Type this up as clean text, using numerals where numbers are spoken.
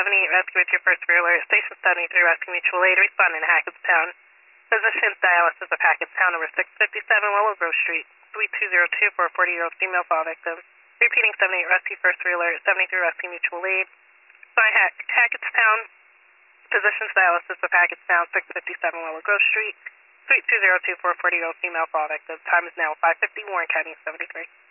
Rescue with your first rear alert. Station 73 Rescue Mutual Aid. Responding to Hackettstown. Physician's dialysis of Hackettstown, number 657 Willow Grove Street. Suite 202 for a 40-year-old female fall victim. Repeating 78 Rescue first rear alert. 73 Rescue Mutual Aid. By Hackettstown. Physician's dialysis of Hackettstown, 657 Willow Grove Street. Suite 202 for a 40-year-old female fall victim. Time is now 5:50. Warren County 73.